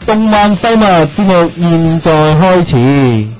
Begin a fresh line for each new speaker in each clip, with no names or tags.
動漫廢物節目現在開始。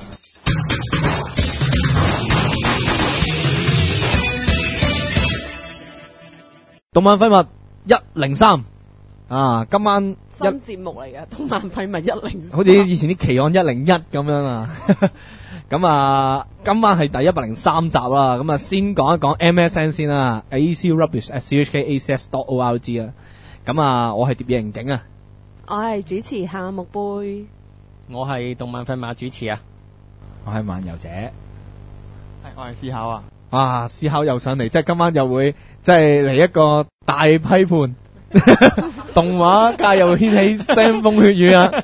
動漫廢物103啊，今晚
新節目嚟嘅，動漫廢物103，
好似以前啲奇案101咁樣啊。咁啊，今晚係第103集啦。咁啊，先講一講 MSN 先啦 ，acrubbish@chkacs.org 啦。咁啊，我係碟野刑警啊，
我係主持夏目貝，
我係動漫廢物主持啊，
我係漫遊者，我係思考啊。
啊，思考又上嚟，即係今晚又會即係嚟一個大批判，動畫界又掀起腥風血雨啊！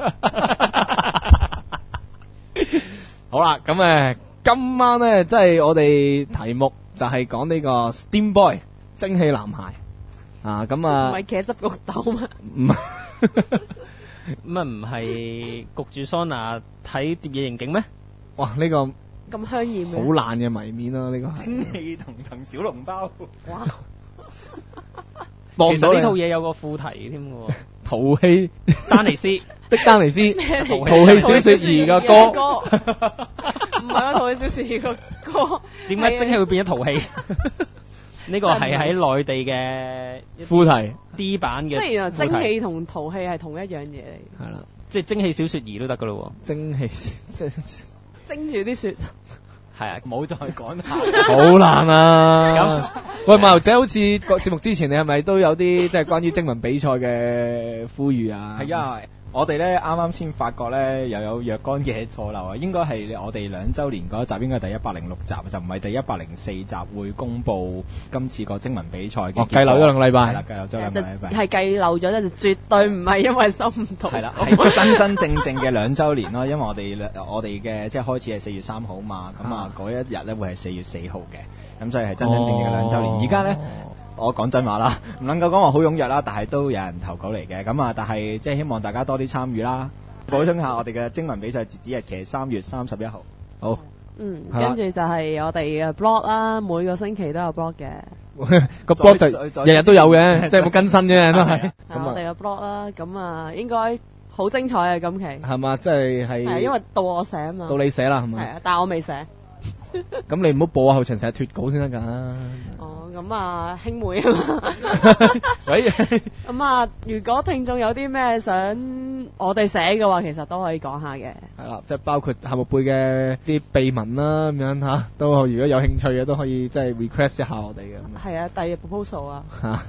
好啦，咁今晚咧，即係我哋題目就係講呢個 Steam Boy 蒸汽男孩啊，咁啊，
唔係茄汁焗豆咩？
唔係
咁啊唔係焗住桑拿睇碟野刑警咩？
哇，呢個
咁香豔
好
嘅，
爛嘅謎面咯，呢個係
蒸汽同騰小籠包，
哇！
望唔到你
其實呢套嘢有個副題添嘅喎，
淘氣
丹尼斯
的丹尼斯
咩嚟㗎
淘氣小說兒嘅歌，
唔係啊，淘氣小說兒嘅歌，
點解蒸汽會變咗淘氣？呢個係喺內地嘅
副題
D 版嘅，
即係原來蒸汽同淘氣係同一樣嘢嚟，
係啦，
即係蒸汽小說兒都得噶咯
蒸汽即係
蒸住啲雪。
喎，係啊，
唔好再講下。
好難啊！喂，漫遊者，好似個節目之前，你係咪都有啲即係關於徵文比賽嘅呼籲啊？
係啊，我哋咧啱啱先發覺咧又有若干嘅錯漏啊，應該係我哋2週年嗰一集，應該係第106集，就唔係第104集會公佈今次個徵文比賽嘅結果。
計漏咗2個禮拜。
係啦，計漏咗2個禮拜。
係計漏咗就絕對唔係因為收唔到。
係啦，係真真正正嘅2週年咯，因為我哋嘅即係開始係4月3號嘛，咁啊嗰一日咧會係4月4號嘅，咁所以係真真正正嘅2週年。而家咧。我講真話啦，唔能夠講話好踴躍啦，但係都有人投稿嚟嘅，咁啊，但係即係希望大家多啲參與啦。補充下我哋嘅徵文比賽截止日期係3月31號。
好，係啦
跟住就係我哋嘅 blog 啦，每個星期都有 blog 嘅。
個 blog 就日日都有嘅，即係冇更新啫，都係。
係我哋嘅 blog 啦，咁啊應該好精彩啊！今期
係嘛，即係
係因為到我寫啊嘛。
到你寫啦，係
係
咪？
啊，但係我未寫。
咁你唔好播啊，後場成日脫稿先得㗎。
哦，咁啊，兄妹啊嘛。
喂，
咁啊，如果聽眾有啲咩想我哋寫嘅話，其實都可以講下嘅。
係啦，即係包括夏目貝嘅啲秘聞啦，咁樣嚇，都如果有興趣嘅都可以即係 request 一下我哋嘅。
係啊，第二 proposal 啊。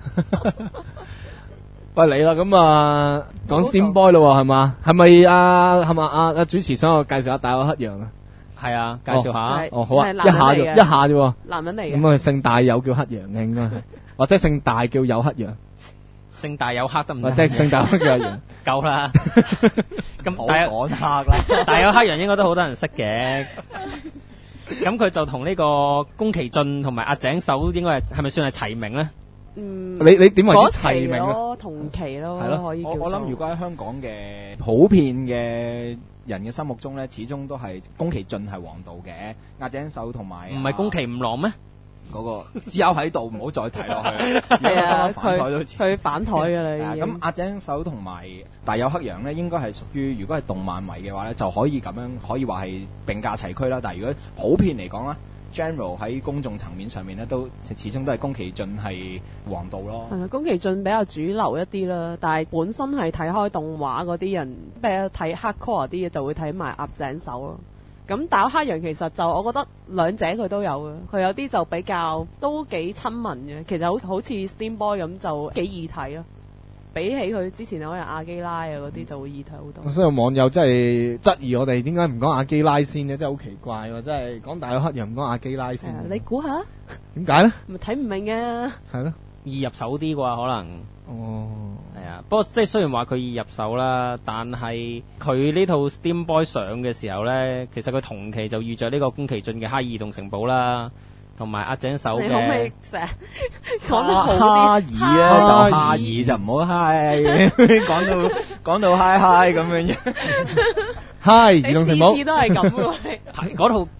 喂，嚟啦，咁啊講 Steam Boy 咯喎，係嘛？係咪啊主持想我介紹下大友克洋啊？
係啊，介紹下。
哦，好啊，
係
一下啫，一下啫。
男人嚟嘅。
咁啊，姓大有叫克洋嘅應該係，或者姓大叫有克洋，
姓大有黑得唔得？
或者姓大叫阿洋。
夠啦。咁
好
大有
講黑啦，
大有黑人應該都好多人識嘅。咁佢就同呢個宮崎駿同埋阿井守應該係咪算係齊名咧？
嗯，
你點為之
嗰
齊名啊？
期咯，同期咯，
係咯
可以叫做
我諗如果喺香港嘅普遍嘅人嘅心目中咧，始終都係宮崎駿係王道嘅，阿井守同埋
唔係宮崎吾郎咩？
嗰個思考喺度，唔好再提落去。
係啊，
反台都似
佢反台㗎啦，已經。
咁阿井守同埋大友克洋咧，應該係屬於如果係動漫迷嘅話咧，就可以咁樣可以話係並駕齊驅啦。但係如果普遍嚟講啦，general 喺公眾層面上面咧，都始終都係宮崎駿係王道咯。
係啦，宮崎駿比較主流一啲啦，但係本身係睇開動畫嗰啲人，比較睇 hardcore 啲嘅就會睇埋阿井守咯。咁大友克洋其實就我覺得兩者佢都有嘅，佢有啲就比較都幾親民嘅，其實好似 Steam Boy 咁就幾易睇咯。比起佢之前可能阿基拉啊嗰啲就會易睇好多。
所以網友真係質疑我哋點解唔講阿基拉先嘅，真係好奇怪喎！真係講大友克洋唔講阿基拉先。
你估下？
點解咧？
咪睇唔明嘅。
係咯。
易入手啲啩可能。
哦。
係啊，不過即係雖然話佢易入手啦，但係佢呢套 Steam Boy 上嘅時候咧，其實佢同期就遇着呢個宮崎駿嘅《哈爾移動城堡》啦。同埋阿井守嘅，
你可唔可以成日講得好啲？
哈爾咧就哈爾就唔好嗨，講到嗨嗨咁樣嘢。
嗨，移動城堡，
次次都係咁嘅。
係嗰套，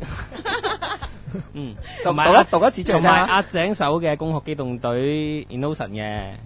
同埋
讀一次出嚟
同埋阿井守嘅《攻殼機動隊 Innocent》嘅。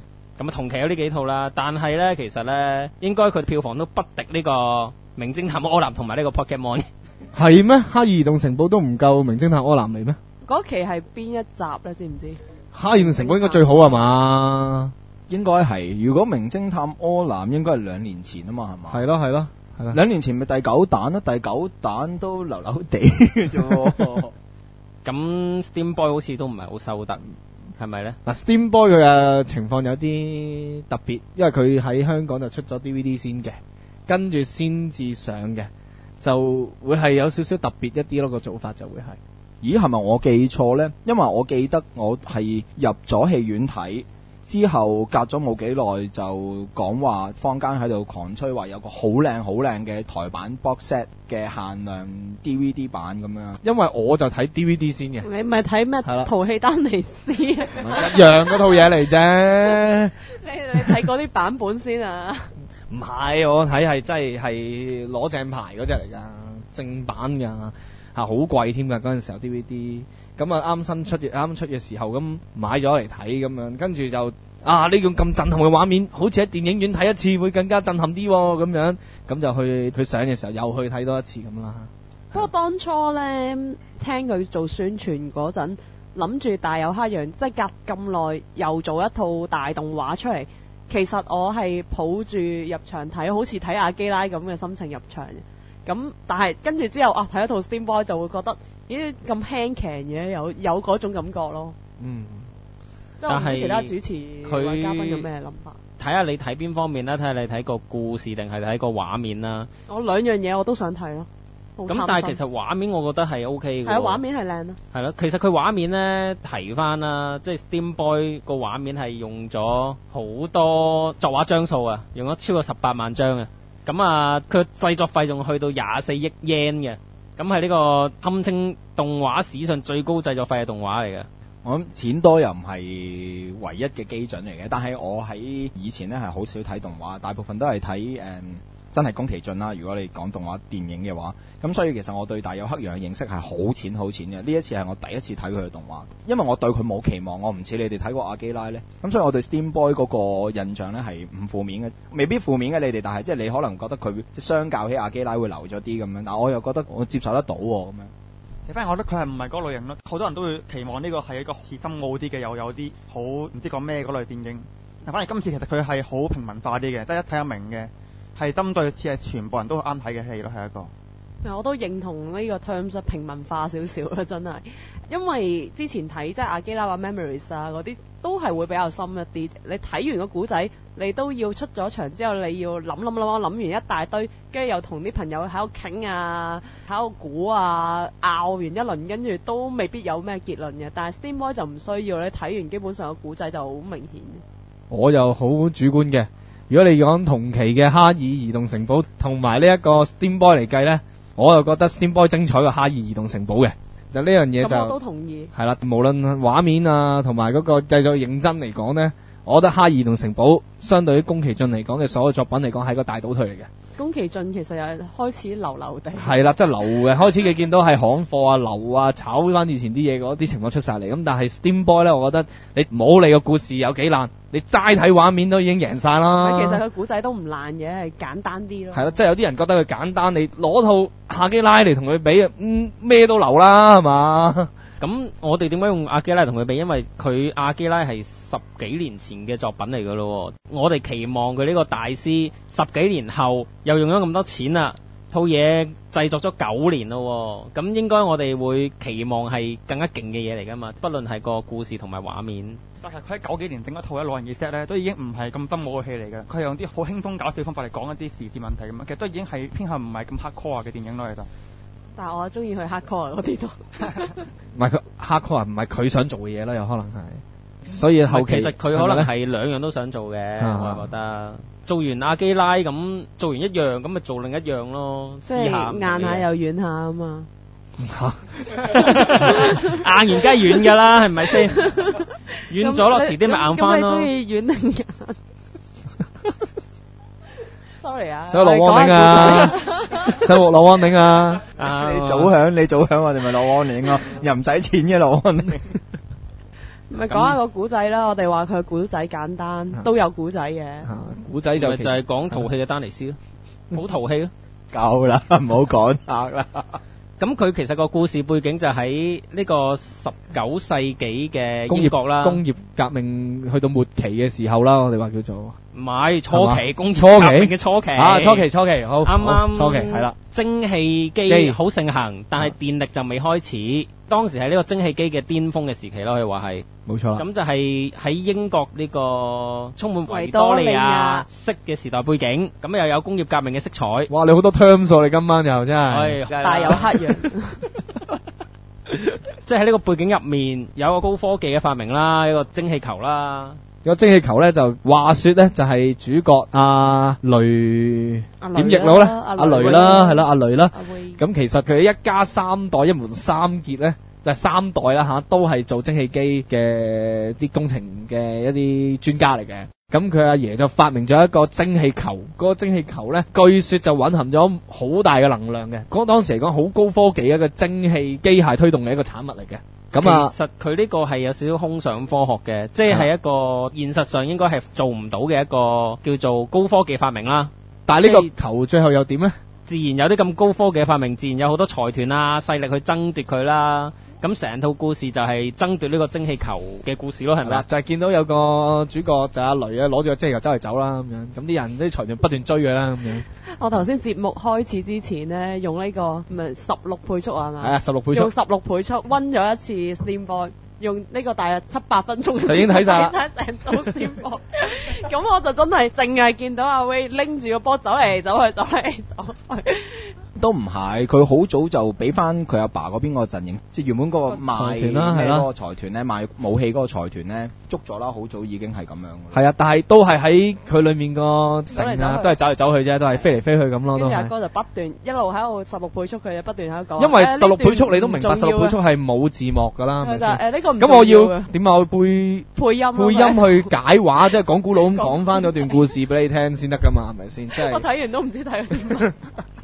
咁啊同期有呢幾套啦，但係咧其實咧應該佢票房都不敵呢個名偵探柯南同埋呢個 Pokemon。
係咩？哈爾移動城堡都唔夠名偵探柯南嚟咩？
嗰期係邊一集咧？知唔知？
哈爾移動城堡應該最好係嘛？
應該係，如果名偵探柯南應該係2年前啊嘛，係嘛？
係咯係咯係咯。
2年前咪第9彈咯，第9彈都流流地嘅啫喎。
咁 Steam Boy 好似都唔係好收得，係咪咧？
嗱 Steam Boy 佢嘅情況有啲特別，因為佢喺香港就出咗 DVD 先嘅，跟住先至上嘅，就會係有少少特別一啲咯，個做法就會係。
咦，係咪我記錯呢？因為我記得我係入咗戲院睇之後，隔咗冇幾耐就講話坊間喺度狂吹話有個好靚嘅台版 box set 嘅限量 DVD 版咁樣。
因為我就睇 DVD 先嘅，
你咪睇咩
係啦
淘氣丹尼斯啊？
一樣嗰套嘢嚟啫。
你睇嗰啲版本先啊？
唔係，我睇係真係攞正牌嗰只嚟㗎，正版㗎。好貴添㗎，嗰陣時候 DVD，咁啊啱出嘅時候咁買咗嚟睇咁樣，跟住就呢種咁震撼嘅畫面，好似喺電影院睇一次會更加震撼啲喎，咁樣咁就去佢上嘅時候又去睇多一次咁啦。
不過當初咧聽佢做宣傳嗰陣，諗住大有黑羊，即係隔咁耐又做一套大動畫出嚟，其實我係抱住入場睇，好似睇阿基拉咁嘅心情入場嘅。咁但係跟住之後睇一套 Steam Boy 就會覺得咦咁輕騎嘅，有嗰種感覺咯。
嗯，
即係我唔知其他主持或嘉賓有咩諗法？
睇下你睇邊方面啦，睇下你睇個故事定係睇個畫面啦。
我兩樣嘢我都想睇咯。
咁但係其實畫面我覺得係 OK 嘅。
係啊，畫面係靚咯。
係咯，其實佢畫面咧提翻啦，即係 Steam Boy 個畫面係用咗好多作畫張數啊，用咗超過18萬張啊。咁佢製作費仲去到24億 yen 嘅，咁係呢個堪稱動畫史上最高製作費嘅動畫嚟嘅。
我諗錢多又唔係唯一嘅基準嚟嘅，但係我喺以前呢係好少睇動畫，大部分都係睇真係宮崎駿啦。如果你講動畫電影嘅話，咁所以其實我對大友克洋嘅認識係好淺嘅。呢一次係我第一次睇佢嘅動畫，因為我對佢冇期望，我唔似你哋睇過阿基拉呢。咁所以我對 Steam Boy 嗰個印象呢係唔負面嘅，未必負面嘅你哋，但係即係你可能覺得佢相較起阿基拉會流咗啲咁樣，但我又覺得我接受得到喎咁樣。
反而我覺得佢係唔係嗰類型咯，好多人都會期望呢個係一個似深奧啲嘅，又有啲好唔知講咩嗰類電影。但反而今次其實佢係好平民化啲嘅，得一睇得明嘅，係針對似係全部人都啱睇嘅戲咯，係一個。
我都認同呢個 terms 平民化少少啦，真係，因為之前睇即係阿基拉話 Memories 啊嗰啲都係會比較深一啲。你睇完個古仔，你都要出咗場之後，你要諗完一大堆，跟住又同啲朋友喺度傾啊，喺度估啊，拗完一輪，跟住都未必有咩結論嘅。但係 Steam Boy 就唔需要，你睇完基本上個古仔就好明顯。
我又好主觀嘅，如果你講同期嘅哈爾移動城堡同埋呢一個 Steam Boy 嚟計呢，我又覺得 Steam Boy 精彩過哈爾移動城堡嘅，就呢樣嘢就
我都同意。係
啦，無論畫面啊同埋嗰個製作認真嚟講呢，我覺得哈爾移動城堡相對於宮崎駿嚟講嘅所有作品嚟講係個大倒退嚟嘅。
宮崎駿其實又係開始流地。
係啦，即係流嘅，開始你見到係行貨啊、流啊、炒翻以前啲嘢嗰啲情況出晒嚟。咁但係 Steam Boy 呢，我覺得你冇理個故事有幾爛，你齋睇畫面都已經贏晒啦。
其實佢古仔都唔爛嘅，係簡單啲咯。
係啦，即係有啲人覺得佢簡單，你攞套阿基拉嚟同佢比，咩都流啦，係嘛？
咁我哋點解用阿基拉同佢比？因為佢阿基拉係10幾年前嘅作品嚟噶咯。我哋期望佢呢個大師10幾年後又用咗咁多錢啦，套嘢製作咗9年咯。咁應該我哋會期望係更加勁嘅嘢嚟噶嘛，不論係個故事同埋畫面。
但係佢喺90幾年整一套老人嘅 set 咧，都已經唔係咁深奧嘅戲嚟嘅。佢係用啲好輕鬆搞笑方法嚟講一啲時事問題咁樣，其實都已經係偏向唔係咁 hardcore 嘅電影咯，其實。
但係我中意佢 hardcore 嗰啲都。
唔係佢 hardcore 唔係佢想做嘅嘢啦，有可能係。所以後期
其實佢可能係兩樣都想做嘅，我覺得。做完阿基拉咁，做完一樣咁咪做另一樣咯，
即係硬下又軟下啊嘛。
硬完梗係軟㗎啦，係咪先？軟咗落，遲啲咪硬翻咯。
咁你中意軟定硬？Sorry 啊，
想落 warning 啊，想落 warning 啊。
你早響，我哋咪落 warning 咯，又唔使錢嘅落 warning。
咪講下個古仔啦，我哋話佢古仔簡單，都有古仔嘅。
古仔就
咪就係講淘氣嘅丹尼斯咯，好淘氣咯。
夠啦，唔好講客啦。
咁佢其實個故事背景就喺呢個19世紀嘅英國啦，
工業革命去到末期嘅時候啦，我哋話叫做
唔係初期工業
初期
革命嘅初期
啊，初期好，
啱啱
初期係啦，
蒸汽機好盛行，但係電力就未開始。當時係呢個蒸汽機嘅巔峰嘅時期啦，可以話係。
冇錯啦。
咁就係喺英國呢個充滿維多利亞式嘅時代背景，咁又有工業革命嘅色彩。
哇！你好多 terms 喎，你今晚又真係。
大有黑羊。
即係喺呢個背景入面，有一個高科技嘅發明啦，一個蒸氣球啦。
個蒸氣球咧就話說咧就係主角阿雷點譯佬咧，阿雷啦係啦，阿雷啦。咁其實佢一家三代一門三傑咧，就係三代啦吓，都係做蒸汽機嘅啲工程嘅一啲專家嚟嘅。咁佢阿爺就發明咗一個蒸氣球，嗰個蒸氣球咧，據說就蘊含咗好大嘅能量嘅。嗰當時嚟講好高科技嘅一個蒸汽機械推動嘅一個產物嚟嘅。咁啊，
其實佢呢個係有少少空想科學嘅，即係一個現實上應該係做唔到嘅一個叫做高科技發明啦。
但係呢個球最後又點呢？
自然有啲咁高科技嘅發明，自然有好多財團啊勢力去爭奪佢啦。咁成套故事就係爭奪呢個蒸氣球嘅故事咯，係咪啊？
就係見到有個主角就阿雷啊，攞住個蒸氣球周圍走啦咁樣，咁啲人啲財團不斷追佢啦咁樣。
我頭先節目開始之前呢，用呢個咪16倍速係咪？
係啊，16倍速。
用16倍速溫咗一次 Steam Boy，用呢個大約7-8分鐘
就已經睇晒啦，
睇晒成套 Steam Boy。咁我就真係淨係見到阿威拎住個波走嚟走去，走嚟走去。
都唔係，佢好早就俾翻佢阿爸嗰邊個陣營，即係原本嗰個賣咩嗰個財團咧，賣武器嗰個財團咧捉咗啦，好早已經係咁樣。
係啊，但係都係喺佢裏面個城啊，都係走嚟走去啫，都係飛嚟飛去咁咯。
跟住阿哥就不斷一路喺度16倍速，佢就不斷喺度講。
因為16倍速你都明白，16倍速係冇字幕㗎啦，係咪先？
呢個唔
咁我要點啊？我配音去解話，即係講古佬咁講翻嗰段故事俾你聽先得㗎嘛，係咪先？即係
我睇完都唔知睇咗點。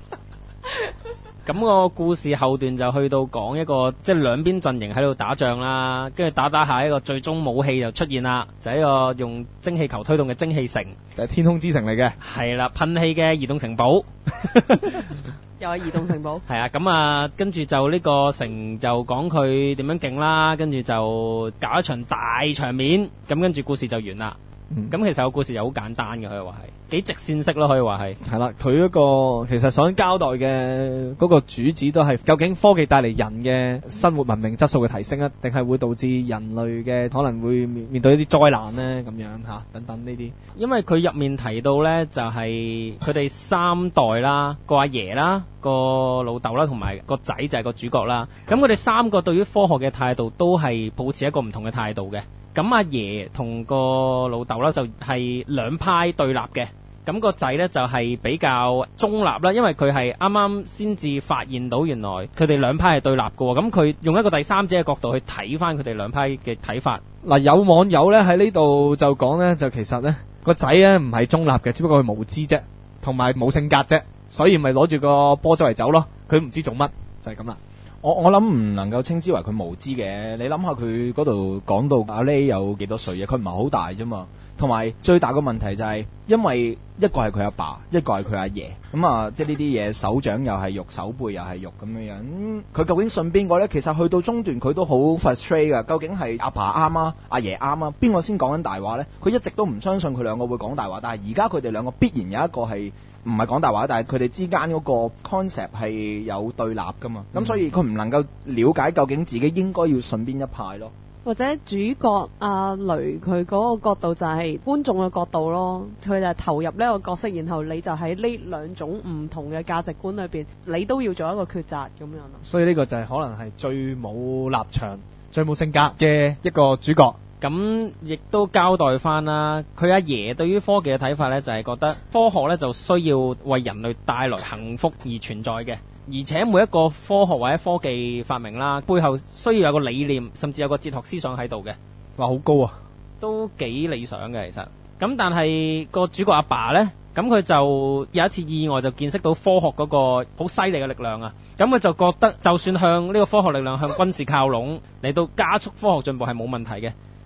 咁個故事後段就去到講一個即係兩邊陣營喺度打仗啦，跟住打下一個最終武器就出現啦，就係一個用蒸氣球推動嘅蒸氣城，
就係天空之城嚟嘅。
係啦，噴氣嘅移動城堡。
又係移動城堡。
係啊，咁啊，跟住就呢個城就講佢點樣勁啦，跟住就搞一場大場面，咁跟住故事就完啦。咁其實個故事又好簡單嘅，可以話係幾直線式咯，可以話係。係
啦，佢嗰個其實想交代嘅嗰個主旨都係究竟科技帶嚟人嘅生活文明質素嘅提升啊，定係會導致人類嘅可能會面對一啲災難呢？咁樣嚇等等呢啲。
因為佢入面提到呢，就係佢哋三代啦，個阿爺啦，個老豆啦，同埋個仔就係個主角啦。咁佢哋三個對於科學嘅態度都係保持一個唔同嘅態度嘅。咁阿爺同個老豆啦就係兩派對立嘅，咁個仔呢就係比較中立啦，因為佢係啱啱先至發現到原來佢哋兩派係對立嘅，咁佢用一個第三者嘅角度去睇翻佢哋兩派嘅睇法。
嗱，有網友呢喺呢度就講呢，就其實呢個仔呢唔係中立嘅，只不過佢無知啫，同埋冇性格啫，所以咪攞住個波周圍走咯，佢唔知做乜就係咁啦。
我諗唔能夠稱之為佢無知嘅，你諗下佢嗰度講到阿 Lay 有幾多歲嘅，佢唔係好大啫嘛。同埋最大個問題就係，因為一個係佢阿爸，一個係佢阿爺，咁啊，即係呢啲嘢手掌又係肉，手背又係肉咁樣樣。佢究竟信邊個呢？其實去到中段佢都好 frustrate 噶。究竟係阿爸啱啊，阿爺啱啊？邊個先講緊大話呢？佢一直都唔相信佢兩個會講大話，但係而家佢哋兩個必然有一個係唔係講大話，但係佢哋之間嗰個 concept 係有對立噶嘛。咁所以佢唔能夠了解究竟自己應該要信邊一派咯。
或者主角阿雷佢嗰個角度就係觀眾嘅角度咯，佢就係投入呢個角色，然後你就喺呢兩種唔同嘅價值觀裏邊，你都要做一個抉擇咁樣咯。
所以呢個就係可能係最冇立場、最冇性格嘅一個主角。
咁亦都交代翻啦，佢阿爺對於科技嘅睇法呢，就係覺得科學呢就需要為人類帶來幸福而存在嘅。而且每一個科學或者科技發明啦，背後需要有個理念，甚至有個哲學思想喺度嘅。
哇，好高啊！
都幾理想嘅其實。咁但係個主角阿爸呢，咁佢就有一次意外就見識到科學嗰個好犀利嘅力量啊！咁佢就覺得就算向呢個科學力量向軍事靠攏嚟到加速科學進步係冇問題嘅。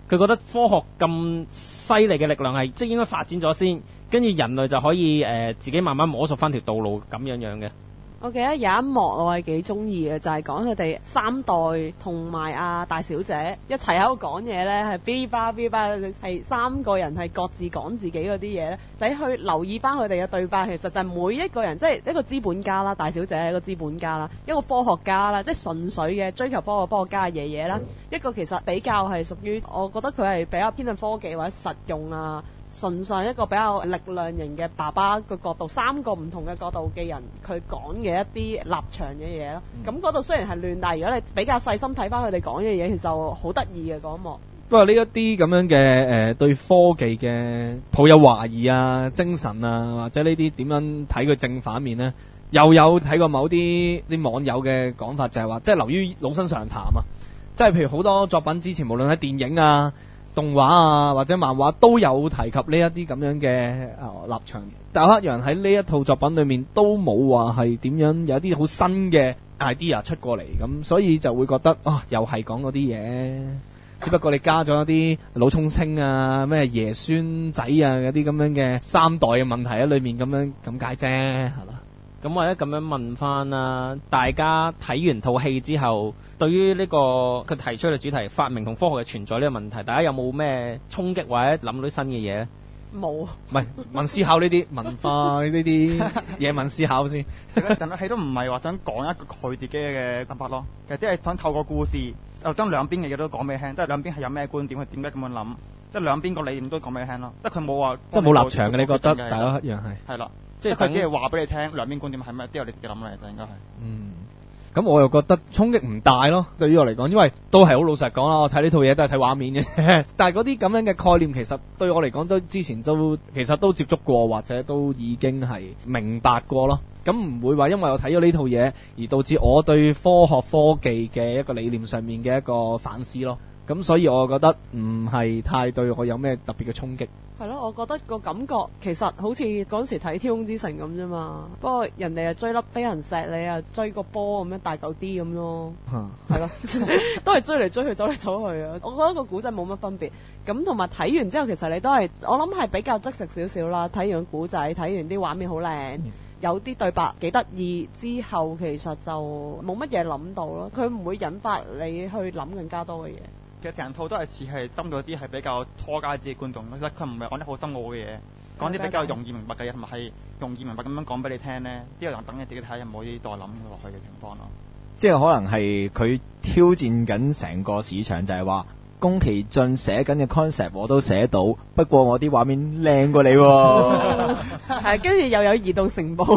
佢覺得科學咁犀利嘅力量係即係應該發展咗先，跟住人類就可以自己慢慢摸索翻條道路咁樣嘅。
我記得有一幕我係幾中意嘅，就係講佢哋三代同埋阿大小姐一齊喺度講嘢咧，係嗶吧嗶吧，係三個人係各自講自己嗰啲嘢咧。你去留意翻佢哋嘅對白，其實就係每一個人，即係一個資本家啦，大小姐係一個資本家啦，一個科學家啦，即係純粹嘅追求科學家嘅爺爺啦，一個其實比較係屬於，我覺得佢係比較偏向科技或者實用啊。純粹一個比較力量型嘅爸爸嘅角度，三個唔同嘅角度嘅人，佢講嘅一啲立場嘅嘢咯。咁嗰度雖然係亂，但係如果你比較細心睇翻佢哋講嘅嘢，其實好得意嘅嗰一幕。
不過呢一啲咁樣嘅對科技嘅抱有懷疑啊、精神啊，或者呢啲點樣睇佢正反面呢？又有睇過某啲網友嘅講法，就係話，即係流於老生常談啊。即係譬如好多作品之前，無論喺電影啊、動畫啊或者漫畫都有提及呢一啲咁樣嘅立場，但黑羊喺呢一套作品裏面都冇話係點樣有啲好新嘅 idea 出過嚟，咁所以就會覺得又係講嗰啲嘢，只不過你加咗一啲老沖清啊、咩爺孫仔啊嗰啲咁樣嘅三代嘅問題喺裏面咁解啫，係嘛？
咁或者咁樣問翻啦，大家睇完套戲之後，對於呢個佢提出嘅主題發明同科學嘅存在呢個問題，大家有冇咩衝擊或者諗到啲新嘅嘢咧？
冇，
唔係問思考呢啲文化呢啲嘢問思考先。
其實整套戲都唔係話想講一個佢自己嘅諗法咯，其實即係想透過故事，就將兩邊嘅嘢都講俾你聽，即係兩邊係有咩觀點，佢點解咁樣諗，即係兩邊個理念都講俾你聽咯。即係佢冇話，
即係冇立場嘅，你覺得大家一樣係？
係啦，即係佢只係話俾你聽兩邊觀點係咩，之後你自己諗嚟就應該係。
咁我又覺得衝擊唔大咯，對於我嚟講，因為都係好老實講啦，我睇呢套嘢都係睇畫面嘅，但係嗰啲咁樣嘅概念其實對我嚟講都之前都其實都接觸過，或者都已經係明白過咯。咁唔會話因為我睇咗呢套嘢而導致我對科學科技嘅一個理念上面嘅一個反思咯。咁所以我覺得唔係太對我有咩特別嘅衝擊。
係咯，我覺得個感覺其實好似嗰時睇《天空之城》咁啫嘛。不過人哋係追粒飛行石，你啊追個波咁樣大嚿啲咁咯。係咯，都係追嚟追去，走嚟走去啊。我覺得個古仔冇乜分別。咁同埋睇完之後，其實你都係我諗係比較即食少少啦。睇完個古仔，睇完啲畫面好靚，有啲對白幾得意，之後其實就冇乜嘢諗到咯。佢唔會引發你去諗更加多嘅嘢。
其實成套都係似係針對啲係比較初階啲嘅觀眾，其實佢唔係講啲好深奧嘅嘢，講啲比較容易明白嘅嘢，同埋係容易明白咁樣講俾你聽咧。之後等你自己睇有冇啲再諗落去嘅情況咯。
即係可能係佢挑戰緊成個市場，就係話宮崎駿寫緊嘅 concept 我都寫到，不過我啲畫面靚過你喎。
係，跟住又有移動城堡，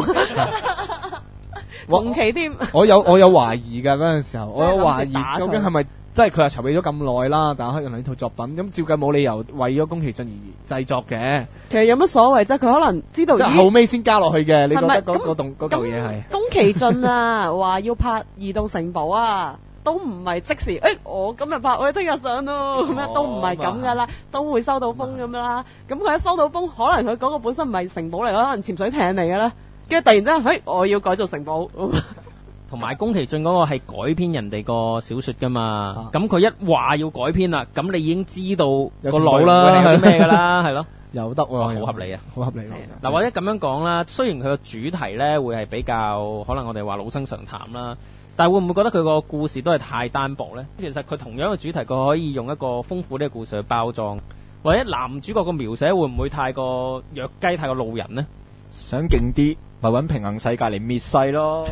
同期添。
我有懷疑㗎嗰陣時候，我有懷疑究竟係咪？即係佢係籌備咗咁耐啦，但係黑羊呢套作品咁照計冇理由為咗宮崎駿而製作嘅。
其實有乜所謂啫？佢可能知道
即係後尾先加落去嘅。你覺得嗰嚿嘢係？
宮崎駿啊，話要拍移動城堡啊，都唔係即時。我今日拍，我聽日上咯，咁樣都唔係咁噶啦，都會收到風咁啦。咁佢一收到風，可能佢嗰個本身唔係城堡嚟，可能潛水艇嚟嘅啦。跟住突然之間，我要改造城堡。
同埋宮崎駿嗰個係改編人哋個小說噶嘛，咁佢一話要改編啦，咁你已經知道個腦啦係咩噶啦，係咯，
有得喎，
好合理啊，
好合理。
嗱，或者咁樣講啦，雖然佢個主題咧會係比較可能我哋話老生常談啦，但係會唔會覺得佢個故事都係太單薄咧？其實佢同樣嘅主題，佢可以用一個豐富啲嘅故事去包裝，或者男主角個描寫會唔會太過弱雞、太過路人呢？
想勁啲，咪揾平衡世界嚟滅世咯。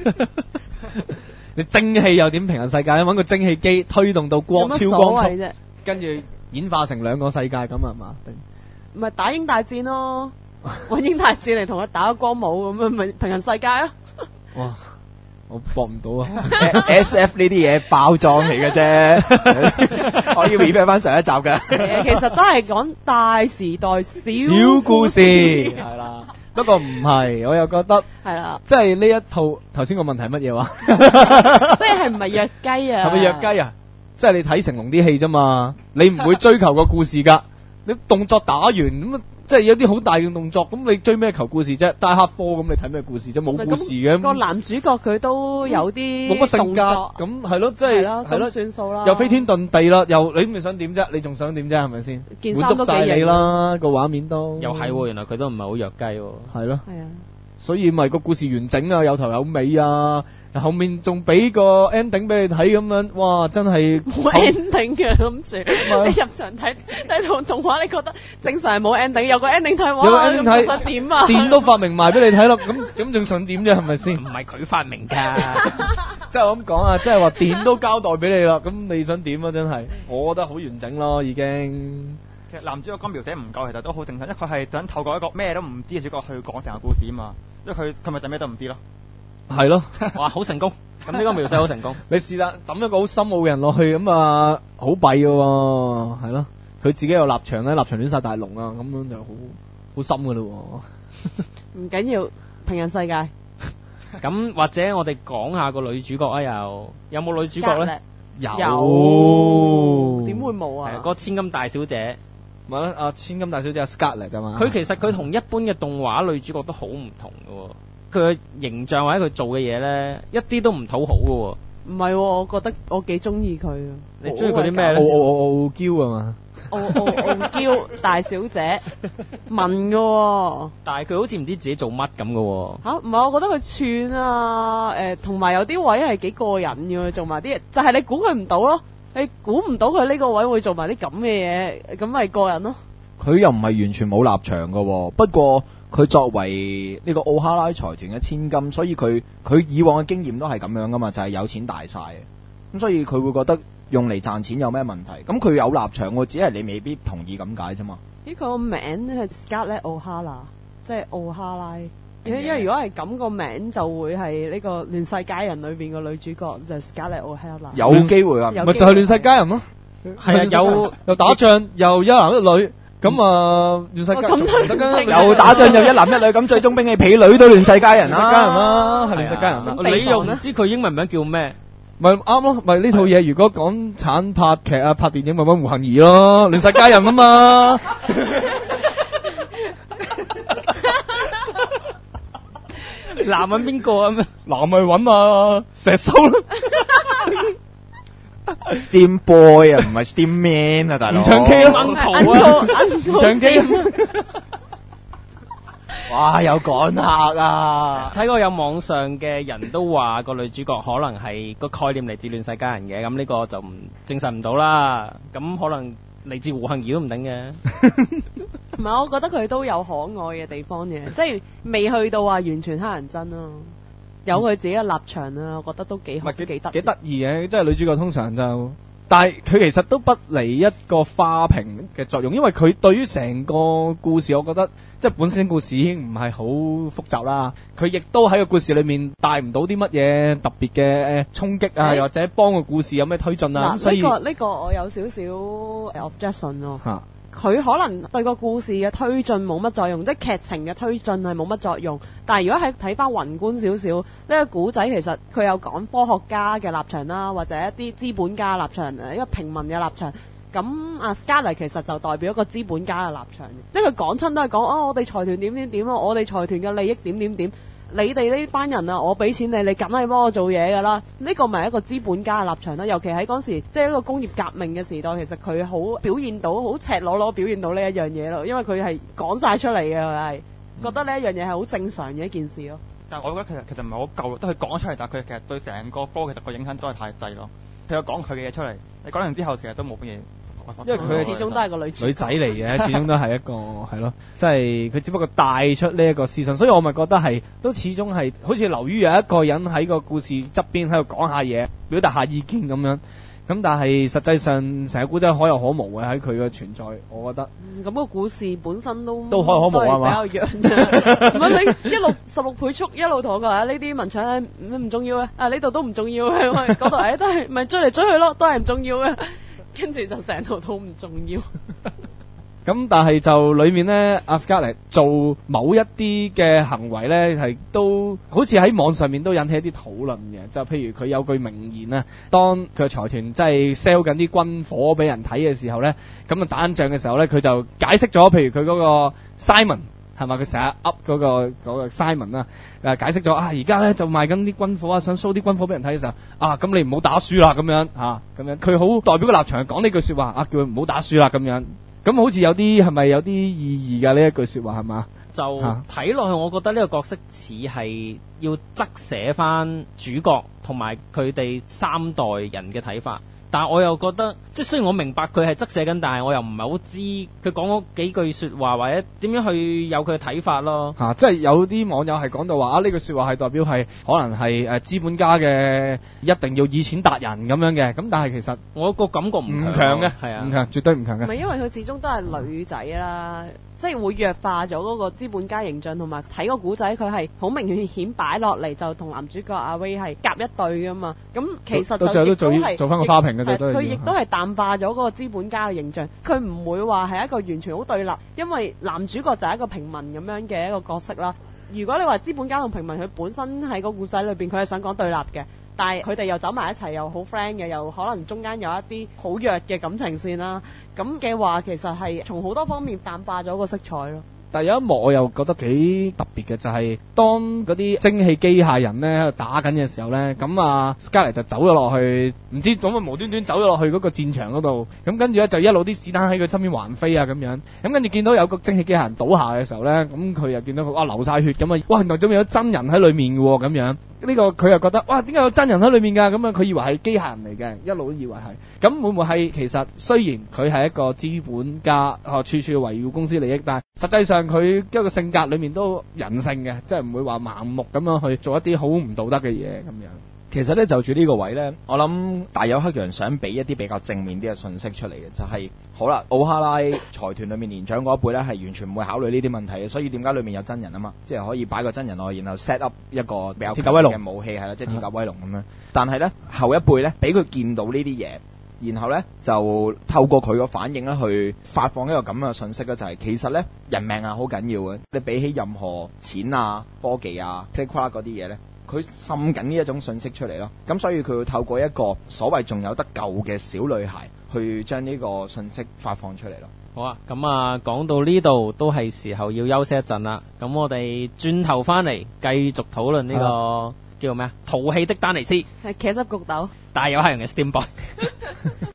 你蒸汽又點平衡世界咧？揾個蒸汽機推動到光超光速，跟住演化成兩個世界咁係嘛？
唔係打英大戰咯，揾英大戰嚟同佢打個光舞咁樣，咪平衡世界啊！
哇！我搏唔到啊
！SF 呢啲嘢包裝嚟嘅啫，我要 repeat 翻上一集嘅。
其實都係講大時代
小故事，係啦。不過唔係，我又覺得
係啦，
即係呢一套頭先個問題乜嘢話？
即係唔係弱雞啊？
係咪弱雞啊？即係你睇成龍啲戲啫嘛，你唔會追求個故事㗎，你動作打完咁即係有啲好大嘅動作，咁你追咩求故事啫？大黑科咁你睇咩故事啫？冇故事嘅。
個男主角佢都有啲
冇乜性格，
動作
咁係咯，即係
啦，
係咯，
咁算數啦。
又飛天遁地啦，又你咪想點啫？你仲想點啫？係咪先？
件衫都幾型
滿足晒你啦，個畫面都
又係喎，原來佢都唔係好弱雞喎。
係咯，
係啊，
所以咪個故事完整啊，有頭有尾啊，後面仲俾個 ending 俾你睇咁樣，哇！真係
冇 ending 嘅諗住，你入場睇套動畫，你覺得正常係冇 ending，有個 ending 睇，哇！
有個 ending 睇
咁想點啊？
電都發明埋俾你睇咯，咁仲想點啫？係咪先？
唔係佢發明㗎，
即係我咁講啊，即係話電都交代俾你啦，咁你想點啊？真係，我覺得好完整咯，已經。
其實男主角個描寫唔夠，其實都好正常，因為佢係想透過一個咩都唔知嘅主角去講成個故事啊嘛，因為佢咪就咩都唔知咯。
係咯，
哇，好成功！咁呢個描寫好成功。
你試啦，抌一個好深奧嘅人落去，咁啊好弊嘅喎，係咯，佢自己有立場咧，立場亂晒大龍啊，咁樣就好深嘅咯喎。
唔緊要，平行世界。
咁或者我哋講下個女主角啊，有冇女主角咧？
有，點會冇啊？
係嗰個千金大小姐，
咪咯，阿千金大小姐 Scarlett 啫嘛。
佢其實佢同一般嘅動畫女主角都好唔同嘅喎。佢嘅形象或者佢做嘅嘢咧，一啲都唔討好嘅喎。
唔係喎，我覺得我幾中意佢啊！
你中意佢啲咩咧？
傲嬌啊嘛，
傲嬌大小姐問嘅喎。
但係佢好似唔知自己做乜咁嘅喎。
嚇，唔係，我覺得佢串啊，同埋有啲位係幾過癮嘅，做埋啲就係你估佢唔到咯，你估唔到佢呢個位會做埋啲咁嘅嘢，咁咪過癮咯。
佢又唔係完全冇立場嘅喎，不過佢作為呢個奧哈拉財團嘅千金，所以佢以往嘅經驗都係咁樣噶嘛，就係有錢大晒嘅，咁所以佢會覺得用嚟賺錢有咩問題？咁佢有立場喎，只係你未必同意咁解啫嘛。
咦，佢個名係 Scarlett O'Hara，即係奧哈拉。因為如果係咁個名，就會係呢個亂世佳人裏邊個女主角就係 Scarlett O'Hara。
有機會啊，
有
咪就係亂世佳人咯。
係啊，
又打仗又一男一女，咁啊亂世佳人
又打仗又一男一女，咁最終兵器婢女都亂世佳人啦，
係亂世佳人啦。
你又唔知佢英文名叫咩？
咪啱咯，咪呢套嘢如果港產拍劇啊、拍電影咪揾胡杏兒咯，亂世佳人啊嘛。
男揾邊個啊？
男咪揾啊石修咯。
Steam Boy 啊，唔係 Steam Man 啊，大佬。
唔唱 K 咯，
唔
唱 K。
哇，有趕客啊！
睇過有網上嘅人都話個女主角可能係個概念嚟自亂世佳人嘅，咁呢個就唔證實唔到啦。咁可能嚟自胡杏兒都唔定嘅。
唔係，我覺得佢都有可愛嘅地方嘅，即係未去到話完全黑人憎咯。有佢自己嘅立場啊，我覺得都幾好，幾得
意嘅。即係女主角通常就，但係佢其實都不離一個花瓶嘅作用，因為佢對於成個故事，我覺得即係本身故事已經唔係好複雜啦。佢亦都喺個故事裏面帶唔到啲乜嘢特別嘅衝擊啊，又或者幫個故事有咩推進啊。咁所以
呢個我有少少 objection 咯。
嚇。
佢可能對個故事嘅推進冇乜作用，即係劇情嘅推進係冇乜作用。但係如果係睇翻宏觀少少，呢個古仔其實佢有講科學家嘅立場啦，或者一啲資本家嘅立場，一個平民嘅立場。咁阿 Scarlett 其實就代表一個資本家嘅立場，即係佢講親都係講我哋財團點點點咯，我哋財團嘅利益點點點。你哋呢班人啊，我俾錢你，你梗係幫我做嘢㗎啦。呢個咪一個資本家嘅立場啦。尤其喺嗰時，即係一個工業革命嘅時代，其實佢好表現到，好赤裸裸表現到呢一樣嘢咯。因為佢係講晒出嚟嘅，佢係覺得呢一樣嘢係好正常嘅一件事咯。
但係我覺得其實唔係好夠，都佢講咗出嚟，但係佢其實對成個科其實個影響都係太細咯。佢有講佢嘅嘢出嚟，你講完之後其實都冇乜嘢。
因為佢
始終都係個女仔
嚟嘅，始終都係一個係咯，即係佢只不過帶出呢一個思想，所以我咪覺得係都始終係好似流於有一個人喺個故事側邊喺度講下嘢，表達下意見咁樣。咁但係實際上成個古仔可有可無嘅喺佢嘅存在，我覺得。
咁個故事本身都
可有可無係嘛？
比較弱啫。唔係你16倍速一路同我講呢啲文場唔重要啊，呢度都唔重要嘅，嗰度都係咪追嚟追去咯，都係唔重要嘅。跟住就成套都唔重要。
咁但係就裡面咧，阿 Scarlett 做某一啲嘅行為咧，係都好似喺網上面都引起一啲討論嘅。就譬如佢有句名言啊，當佢嘅財團即係 sell 緊啲軍火俾人睇嘅時候咧，咁啊打緊仗嘅時候咧，佢就解釋咗，譬如佢嗰個 Simon。係嘛？佢成日 up 嗰個 Simon 啦，解釋咗而家咧就賣緊啲軍火啊，想 show 啲軍火俾人睇嘅時候咁你唔好打輸啦咁樣咁樣，佢好代表個立場講呢句説話叫佢唔好打輸啦咁樣，咁好似有啲係咪有啲意義㗎呢一句説話係嘛？
就睇落去，我覺得呢個角色似係要側寫翻主角同埋佢哋三代人嘅睇法。但係我又覺得，即係雖然我明白佢係側寫緊，但係我又唔係好知佢講嗰幾句説話或者點樣去有佢嘅睇法咯。
即係有啲網友係講到話呢句説話係代表係可能係資本家嘅一定要以錢達人咁樣嘅。咁但係其實
我個感覺唔
強嘅，
係啊，
唔強，絕對唔強嘅。
唔係因為佢始終都係女仔啦，即係會弱化咗嗰個資本家形象，同埋睇個古仔佢係好明顯擺落嚟就同男主角阿威係夾一對噶嘛。咁其實就亦都係
做翻個花瓶嘅，
佢亦都係淡化咗嗰個資本家嘅形象。佢唔會話係一個完全好對立，因為男主角就係一個平民咁樣嘅一個角色啦。如果你話資本家同平民，佢本身喺個故仔裏邊佢係想講對立嘅，但係佢哋又走埋一齊，又好 friend 嘅，又可能中間有一啲好弱嘅感情線啦。咁嘅話，其實係從好多方面淡化咗個色彩咯。
但係有一幕我又覺得幾特別嘅，就係當嗰啲蒸汽機械人咧喺度打緊嘅時候咧，咁Scarlett 就走咗落去，唔知點解無端端走咗落去嗰個戰場嗰度，咁跟住咧就一路啲子彈喺佢身邊橫飛咁樣，咁跟住見到有個蒸汽機械人倒下嘅時候咧，咁佢又見到佢流晒血咁啊，原來仲有真人喺裏面嘅喎咁樣。呢個佢又覺得點解有真人喺裏面㗎？咁佢以為係機械人嚟嘅，一路都以為係。咁會唔會係其實雖然佢係一個資本家，處處維護公司利益，但係實際上佢一個性格裏面都人性嘅，即係唔會話盲目咁樣去做一啲好唔道德嘅嘢咁樣。
其實咧就住呢個位咧，我諗大友克洋想俾一啲比較正面啲嘅信息出嚟嘅，就係好啦，奧哈拉財團裏面年長嗰一輩咧係完全唔會考慮呢啲問題嘅，所以點解裏面有真人啊嘛，即係可以擺個真人落去，然後 set up 一個比較強嘅武器係啦，即係鐵甲威龍咁樣。但係咧後一輩咧俾佢見到呢啲嘢，然後咧就透過佢個反應咧去發放一個咁嘅信息咧，就係其實咧人命係好緊要嘅，你比起任何錢啊、科技啊、click clack 嗰啲嘢咧，佢滲緊呢一種信息出嚟咯。咁所以佢會透過一個所謂仲有得救嘅小女孩去將呢個信息發放出嚟咯。
好啊，咁講到呢度都係時候要休息一陣啦。咁我哋轉頭翻嚟繼續討論呢個叫咩啊？淘氣的丹尼斯
係茄汁焗豆，
大有克洋嘅 Steam Boy。